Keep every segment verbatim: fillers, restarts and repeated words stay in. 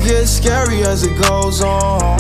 gets scary as it goes on.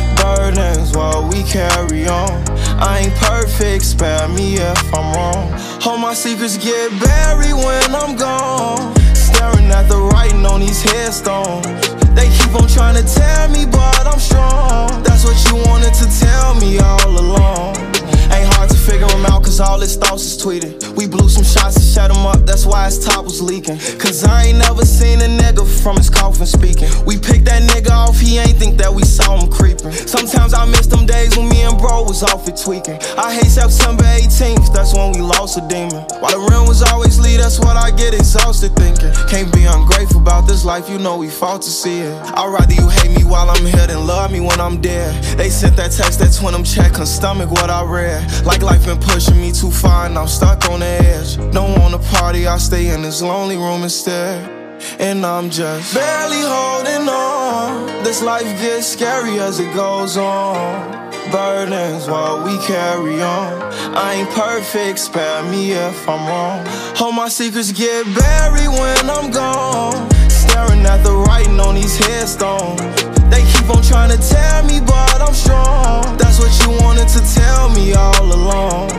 Burdens while we carry on. I ain't perfect, spare me if I'm wrong. All my secrets get buried when I'm gone. Staring at the writing on these headstones. They keep on trying to tear me, but I'm strong. That's what you wanted to tell me all along. Ain't hard to figure him out, cause all his thoughts is tweeted. We blew some shots and shut him up, that's why his top was leaking. Cause I ain't never seen a nigga from his coffin speaking. We picked that nigga off, he ain't think that we saw him creeping. Sometimes I miss them days when me and bro was off it tweaking. I hate September eighteenth, that's when we lost a demon. While the rim was always lead, that's what I get exhausted thinking. Can't be ungrateful about this life, you know we fought to see it. I'd rather you hate me while I'm here than love me when I'm dead. They sent that text, that twin them check, couldn't stomach what I read. Like life been pushing me too far and I'm stuck on the edge. Don't wanna party, I stay in this lonely room instead. And I'm just barely holding on. This life gets scary as it goes on. Burdens while we carry on. I ain't perfect, spare me if I'm wrong. All my secrets get buried when I'm gone. Staring at the writing on these headstones. They keep on trying to tear me, but I'm strong. That's what you wanted to tell me all along.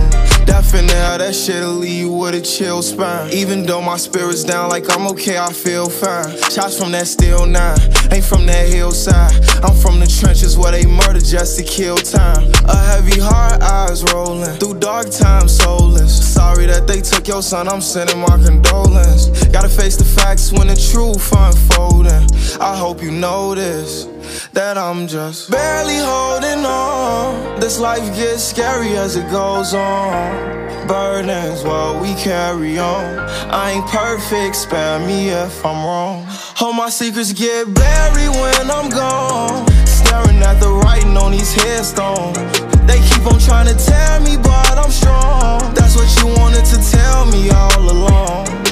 Death in there, that shit'll leave you with a chill spine. Even though my spirit's down, like I'm okay, I feel fine. Shots from that steel nine, ain't from that hillside. I'm from the trenches where they murder just to kill time. A heavy heart, eyes rolling through dark times, soulless. Sorry that they took your son, I'm sending my condolence. Gotta face the facts when the truth unfolding. I hope you notice that I'm just barely holding on. This life gets scary as it goes on. Burdens while we carry on. I ain't perfect, spare me if I'm wrong. All my secrets get buried when I'm gone. Staring at the writing on these headstones. They keep on trying to tear me, but I'm strong. That's what you wanted to tell me all along.